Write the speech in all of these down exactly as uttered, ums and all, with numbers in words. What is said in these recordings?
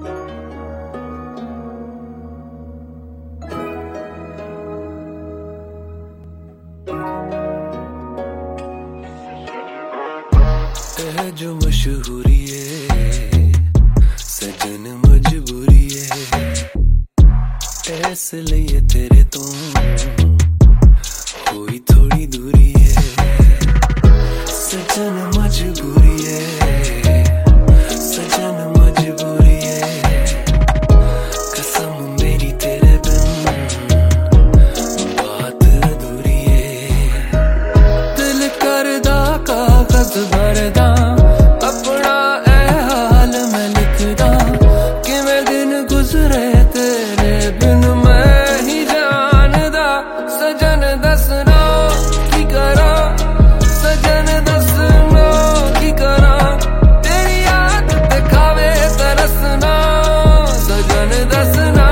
है जो मशहूरी है सजन मजबूरी है, इसलिए तेरे तो कोई थोड़ी दूरी है। सजन मजबूरी है, सजन मजबूरी है, कसम मेरी तेरे बिन बात अधूरी है। दिल करदा कागज भरदा अपना ए हाल मैं लिखदा, किवें दिन गुजरे तेरे बिन मैं ही जानदा। सजन दसना की करा, सजन दसना की करा, तेरी याद ते खावे तरसना। सजन दसना,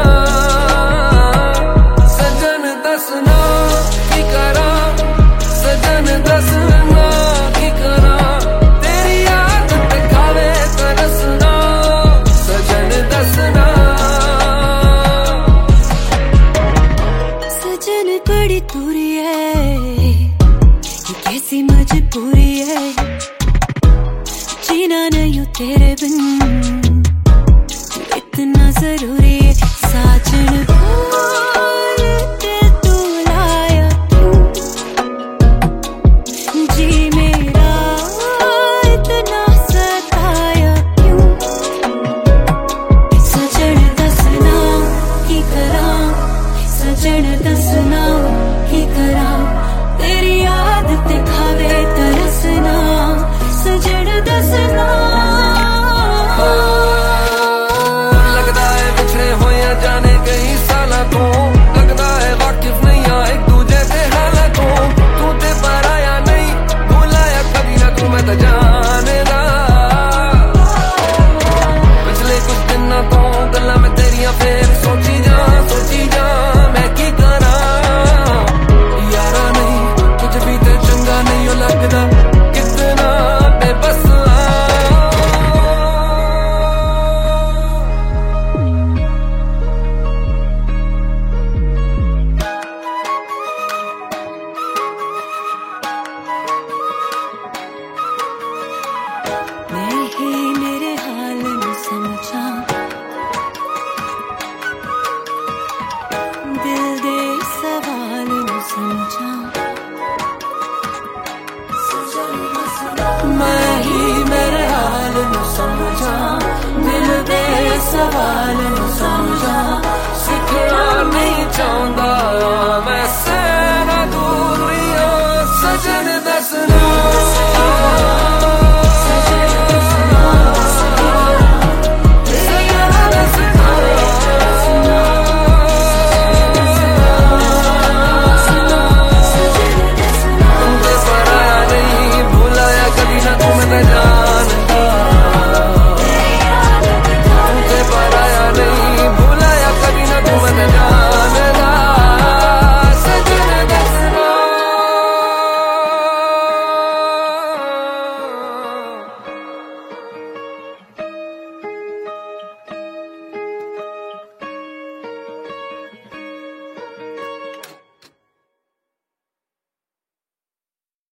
सजन दसना की करा, सजन दसना की करा, तेरी याद ते खावे तरसना। सजन दसना। सजन बड़ी दूरी है, ये कैसी मजबूरी है, जीना नहीं तेरे बिन इतना जरूरी है। साजन बोल के तू लाया क्यों, जी मेरा इतना सताया क्यों। सजन दसना की करा, सजन दसना की करा, तेरी याद ते खावे तरसना। सजन दसना। लगदा है बिछड़े होया जाने कई सालां तो, लगदा है वाकिफ नहीं आ एक दूजे दे हालां तो। तू ते पर आया नहीं भुलाया कभी ना तू मैं तो जान